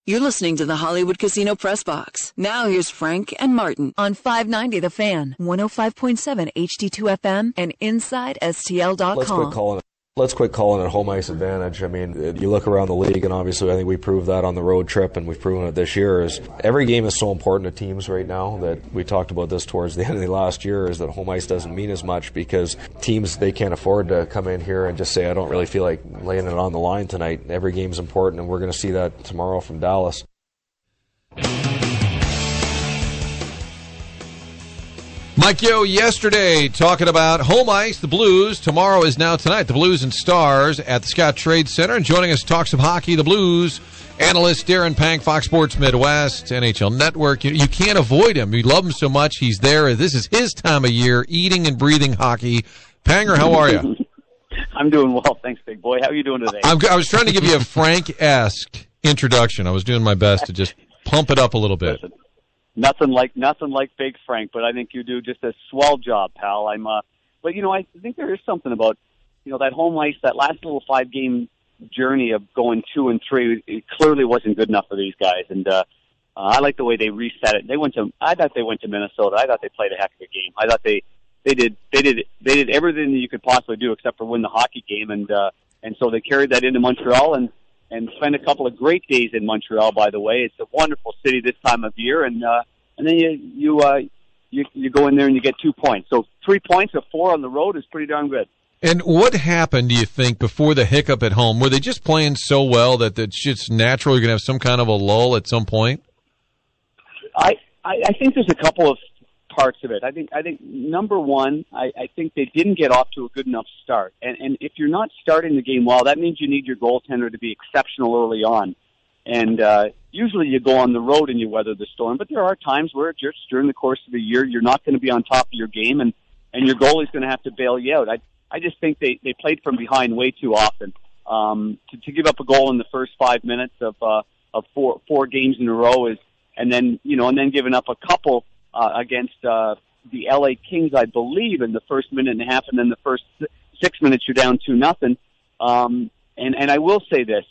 You're listening to the Hollywood Casino Press Box. Now here's Frank and Martin on 590 The Fan, 105.7 HD2 FM, and InsideSTL.com. Let's quit calling it home ice advantage. I mean, you look around the league, and obviously I think we proved that on the road trip, and we've proven it this year, is every game is so important to teams right now that we talked about this towards the end of the last year, is that home ice doesn't mean as much because teams, they can't afford to come in here and just say, I don't really feel like laying it on the line tonight. Every game's important, and we're going to see that tomorrow from Dallas. Mike Yeo yesterday talking about home ice, the Blues. Tomorrow is now tonight, the Blues and Stars at the Scott Trade Center. And joining us to talk some hockey, the Blues analyst Darren Pank, Fox Sports Midwest, NHL Network. You can't avoid him. You love him so much. He's there. This is his time of year, eating and breathing hockey. Panger, how are you? I'm doing well. Thanks, big boy. How are you doing today? I was trying to give you a Frank-esque introduction. I was doing my best to just pump it up a little bit. Listen. Nothing like Big Frank, but I think you do just a swell job, pal. But I think there is something about, that home ice, that last little 5-game journey of going 2 and 3. It clearly wasn't good enough for these guys, and I like the way they reset it. I thought they went to Minnesota. I thought they played a heck of a game. I thought they did everything that you could possibly do except for win the hockey game, and so they carried that into Montreal and spent a couple of great days in Montreal, by the way. It's a wonderful city this time of year, and then you go in there and you get 2 points. So 3 points of 4 on the road is pretty darn good. And what happened, do you think, before the hiccup at home? Were they just playing so well that it's just natural you're going to have some kind of a lull at some point? I think there's a couple of parts of it. I think number one, I think they didn't get off to a good enough start. And if you're not starting the game well, that means you need your goaltender to be exceptional early on. And usually you go on the road and you weather the storm, but there are times where just during the course of the year, you're not going to be on top of your game, and your goalie's going to have to bail you out. I just think they played from behind way too often. To give up a goal in the first 5 minutes of four games in a row and then giving up a couple against the LA Kings, I believe, in the first minute and a half, and then the first 6 minutes you're down 2-0. And I will say this: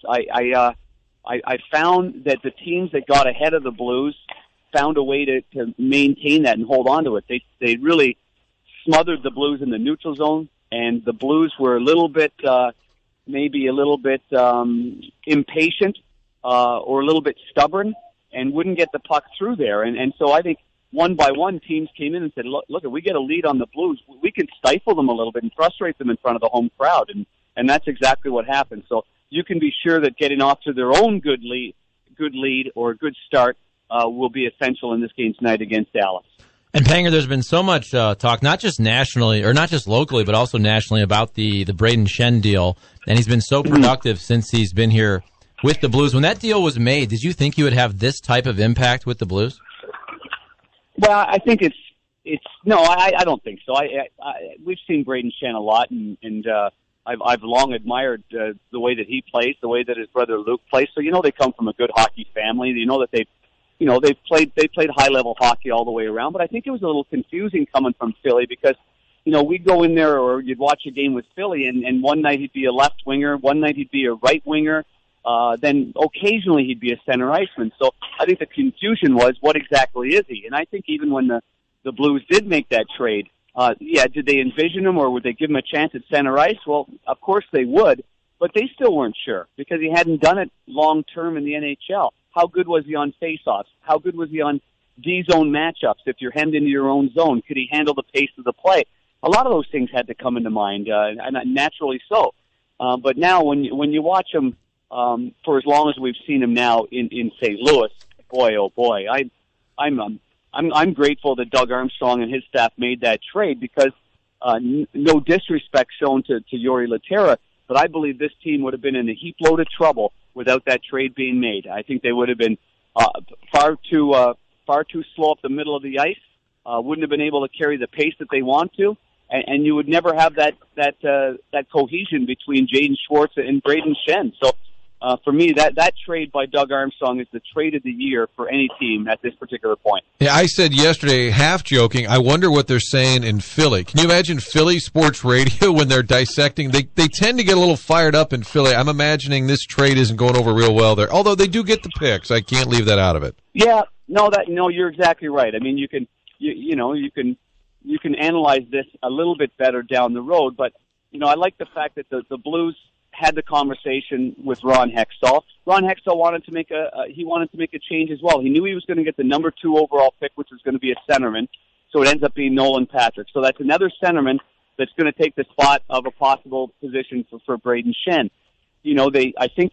I found that the teams that got ahead of the Blues found a way to maintain that and hold on to it. They really smothered the Blues in the neutral zone, and the Blues were a little bit, maybe a little bit impatient or a little bit stubborn and wouldn't get the puck through there. And so I think one by one teams came in and said, look, if we get a lead on the Blues, we can stifle them a little bit and frustrate them in front of the home crowd. And that's exactly what happened. So you can be sure that getting off to their own good lead or a good start will be essential in this game tonight against Dallas. And Panger, there's been so much talk, not just nationally or not just locally, but also nationally about the Braden Shen deal. And he's been so productive since he's been here with the Blues. When that deal was made, did you think he would have this type of impact with the Blues? Well, I think I don't think so. We've seen Braden Shen a lot, and I've long admired the way that he plays, the way that his brother Luke plays. So they come from a good hockey family. You know that they played high level hockey all the way around. But I think it was a little confusing coming from Philly because we'd go in there or you'd watch a game with Philly, and one night he'd be a left winger, one night he'd be a right winger. Then occasionally he'd be a center iceman. So I think the confusion was, what exactly is he? And I think even when the Blues did make that trade, did they envision him or would they give him a chance at center ice? Well, of course they would, but they still weren't sure because he hadn't done it long term in the NHL. How good was he on faceoffs? How good was he on D-zone matchups if you're hemmed into your own zone? Could he handle the pace of the play? A lot of those things had to come into mind, and naturally so. But now when you watch him, for as long as we've seen him now in St. Louis, boy, oh boy, I'm grateful that Doug Armstrong and his staff made that trade because no disrespect shown to Jori Lehtera, but I believe this team would have been in a heap load of trouble without that trade being made. I think they would have been far too slow up the middle of the ice, wouldn't have been able to carry the pace that they want to, and you would never have that cohesion between Jaden Schwartz and Braden Shen. So For me, that trade by Doug Armstrong is the trade of the year for any team at this particular point. Yeah, I said yesterday, half joking, I wonder what they're saying in Philly. Can you imagine Philly sports radio when they're dissecting? They tend to get a little fired up in Philly. I'm imagining this trade isn't going over real well there, although they do get the picks. I can't leave that out of it. Yeah, no, you're exactly right. I mean, you can analyze this a little bit better down the road, but I like the fact that the Blues had the conversation with Ron Hextall. Ron Hextall wanted to make a change as well. He knew he was going to get the number 2 overall pick, which was going to be a centerman. So it ends up being Nolan Patrick. So that's another centerman that's going to take the spot of a possible position for Brayden Schenn. I think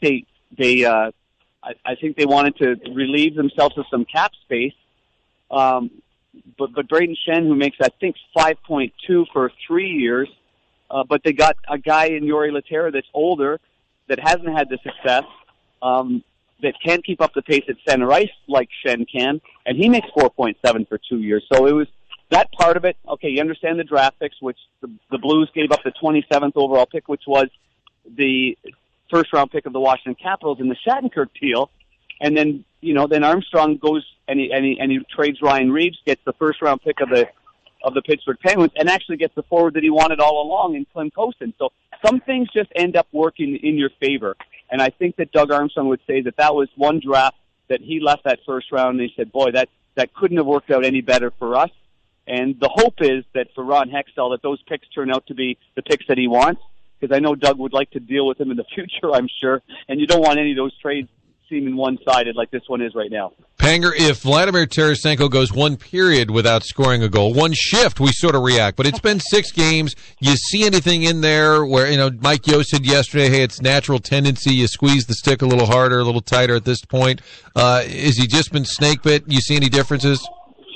they wanted to relieve themselves of some cap space. But Brayden Schenn, who makes I think 5.2 for 3 years. But they got a guy in Jori Lehtera that's older, that hasn't had the success, that can't keep up the pace at center ice like Schenn can, and he makes 4.7 for 2 years. So it was that part of it. Okay, you understand the draft picks, which the Blues gave up the 27th overall pick, which was the first-round pick of the Washington Capitals in the Shattenkirk deal, and then then Armstrong goes and he trades Ryan Reeves, gets the first-round pick of the Pittsburgh Penguins, and actually gets the forward that he wanted all along in Klim Kostin. So some things just end up working in your favor. And I think that Doug Armstrong would say that was one draft that he left that first round, and he said, boy, that couldn't have worked out any better for us. And the hope is that for Ron Hextall, that those picks turn out to be the picks that he wants, because I know Doug would like to deal with him in the future, I'm sure. And you don't want any of those trades seeming one-sided like this one is right now. Panger, if Vladimir Tarasenko goes one period without scoring a goal, one shift, we sort of react. But it's been 6 games. You see anything in there where, Mike Yeo said yesterday, hey, it's natural tendency. You squeeze the stick a little harder, a little tighter at this point. Has he just been snake bit? You see any differences?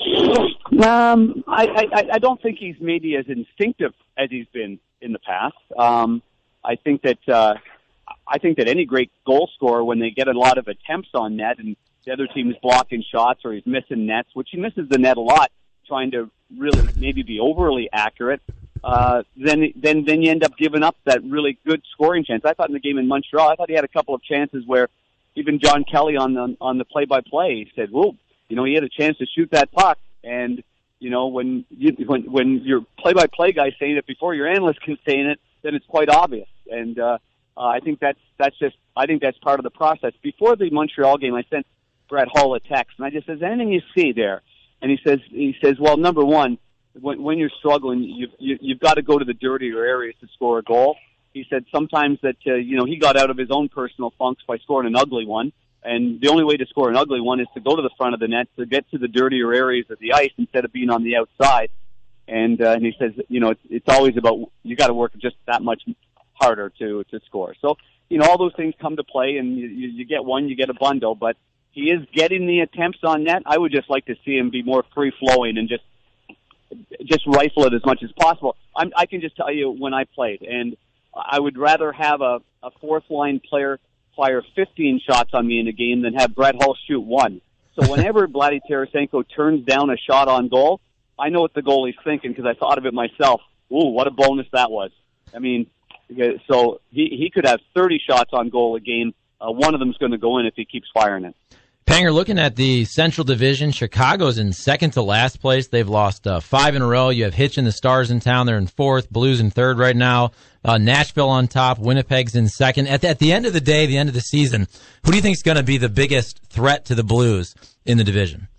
I don't think he's maybe as instinctive as he's been in the past. I think that any great goal scorer, when they get a lot of attempts on net and the other team is blocking shots or he's missing nets, which he misses the net a lot, trying to really maybe be overly accurate, then you end up giving up that really good scoring chance. I thought in the game in Montreal, I thought he had a couple of chances where even John Kelly on the play-by-play said, "Well, he had a chance to shoot that puck." And when your play-by-play guy saying it before your analyst can say it, then it's quite obvious. And I think that's part of the process. Before the Montreal game, I sent Brett Hull a text, and I just says, "Anything you see there?" And he says, "Well, number one, when you're struggling, you've got to go to the dirtier areas to score a goal." He said sometimes that he got out of his own personal funks by scoring an ugly one, and the only way to score an ugly one is to go to the front of the net, to get to the dirtier areas of the ice instead of being on the outside. And he says, it's always about you got to work just that much harder to score. So, all those things come to play, and you get one, you get a bundle, but he is getting the attempts on net. I would just like to see him be more free-flowing and just rifle it as much as possible. I can just tell you when I played, and I would rather have a fourth-line player fire 15 shots on me in a game than have Brett Hull shoot 1. So whenever Vladimir Tarasenko turns down a shot on goal, I know what the goalie's thinking because I thought of it myself. Ooh, what a bonus that was. I mean, so he could have 30 shots on goal a game. One of them's going to go in if he keeps firing it. Panger, looking at the Central Division, Chicago's in second to last place. They've lost 5 in a row. You have Hitch and the Stars in town. They're in fourth. Blues in third right now. Nashville on top. Winnipeg's in second. At the end of the day, the end of the season, who do you think is going to be the biggest threat to the Blues in the division?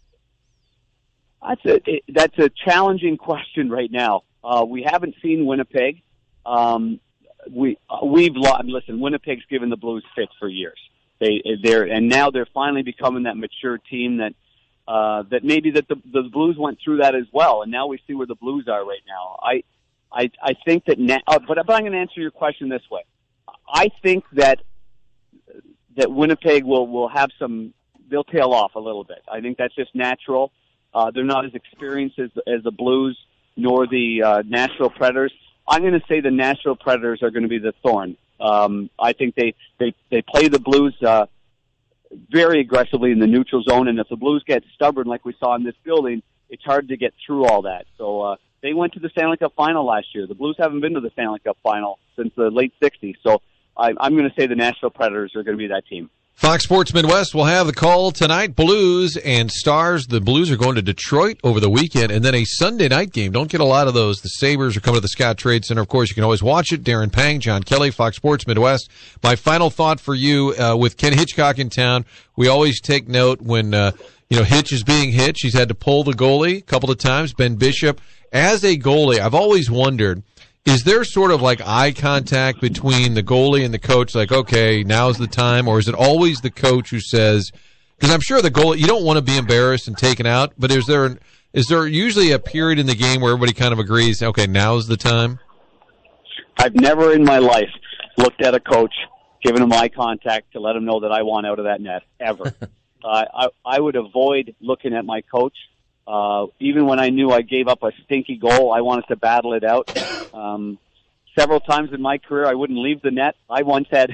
That's a challenging question right now. We haven't seen Winnipeg. We've lost. Listen, Winnipeg's given the Blues fits for years. And now they're finally becoming that mature team that maybe that the Blues went through that as well, and now we see where the Blues are right now. I think that now, but I'm going to answer your question this way. I think that Winnipeg will have they'll tail off a little bit. I think that's just natural. They're not as experienced as the Blues nor the Nashville Predators. I'm going to say the Nashville Predators are going to be the thorn. I think they play the Blues very aggressively in the neutral zone, and if the Blues get stubborn like we saw in this building, it's hard to get through all that. So they went to the Stanley Cup final last year. The Blues haven't been to the Stanley Cup final since the late 60s. So I'm going to say the Nashville Predators are going to be that team. Fox Sports Midwest will have the call tonight. Blues and Stars. The Blues are going to Detroit over the weekend, and then a Sunday night game. Don't get a lot of those. The Sabres are coming to the Scott Trade Center. Of course, you can always watch it. Darren Pang, John Kelly, Fox Sports Midwest. My final thought for you, with Ken Hitchcock in town, we always take note when, Hitch is being Hitch. He's had to pull the goalie a couple of times. Ben Bishop. As a goalie, I've always wondered, is there sort of like eye contact between the goalie and the coach, like, okay, now's the time, or is it always the coach who says, because I'm sure the goalie, you don't want to be embarrassed and taken out, but is there usually a period in the game where everybody kind of agrees, okay, now's the time? I've never in my life looked at a coach, given him eye contact to let him know that I want out of that net, ever. I would avoid looking at my coach. Even when I knew I gave up a stinky goal, I wanted to battle it out. Several times in my career, I wouldn't leave the net. I once had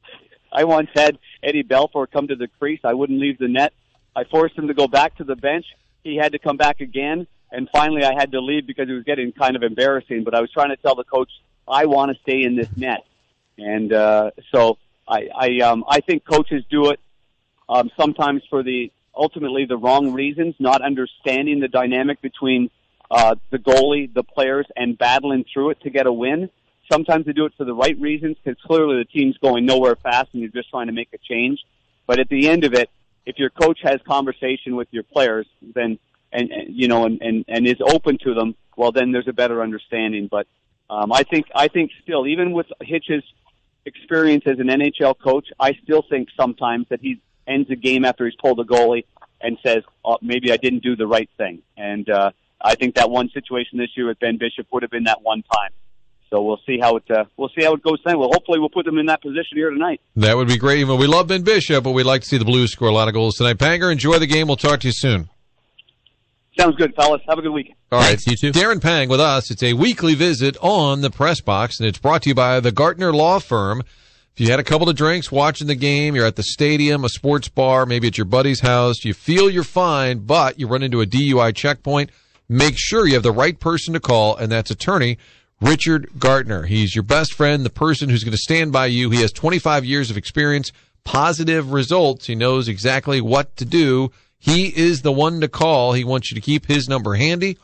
Eddie Belfour come to the crease. I wouldn't leave the net. I forced him to go back to the bench. He had to come back again, and finally I had to leave because it was getting kind of embarrassing. But I was trying to tell the coach, I want to stay in this net. And so I think coaches do it sometimes for ultimately the wrong reasons, not understanding the dynamic between the goalie, the players, and battling through it to get a win. Sometimes they do it for the right reasons because clearly the team's going nowhere fast and you're just trying to make a change. But at the end of it, if your coach has conversation with your players, then and is open to them, well, then there's a better understanding. But I think still, even with Hitch's experience as an NHL coach, I still think sometimes that he ends a game after he's pulled a goalie and says, maybe I didn't do the right thing. And I think that one situation this year with Ben Bishop would have been that one time. So we'll see how it goes tonight. Well, hopefully we'll put them in that position here tonight. That would be great. Well, we love Ben Bishop, but we'd like to see the Blues score a lot of goals tonight. Panger, enjoy the game. We'll talk to you soon. Sounds good, fellas. Have a good week. All right, thanks, you too. Darren Pang with us. It's a weekly visit on the Press Box, and it's brought to you by the Gartner Law Firm. If you had a couple of drinks watching the game, you're at the stadium, a sports bar, maybe at your buddy's house, you feel you're fine, but you run into a DUI checkpoint, make sure you have the right person to call, and that's attorney Richard Gartner. He's your best friend, the person who's going to stand by you. He has 25 years of experience, positive results. He knows exactly what to do. He is the one to call. He wants you to keep his number handy,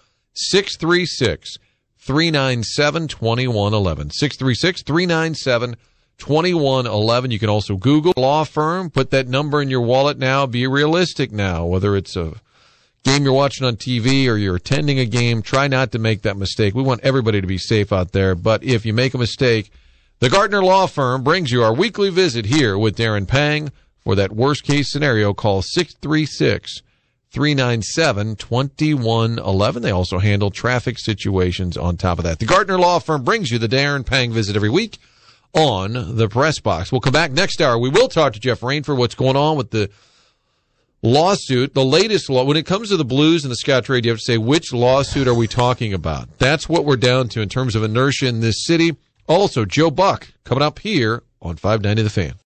636-397-2111. 636-397-2111. You can also Google law firm, put that number in your wallet now, be realistic now, whether it's a game you're watching on TV or you're attending a game, try not to make that mistake. We want everybody to be safe out there, but if you make a mistake, the Gartner Law Firm brings you our weekly visit here with Darren Pang. For that worst case scenario, call 636-397-2111. They also handle traffic situations on top of that. The Gartner Law Firm brings you the Darren Pang visit every week on the Press Box. We'll come back next hour. We will talk to Jeff Rainford what's going on with the lawsuit, the latest law. When it comes to the Blues and the Scott Trade, you have to say, which lawsuit are we talking about? That's what we're down to in terms of inertia in this city. Also, Joe Buck coming up here on 590 The Fan.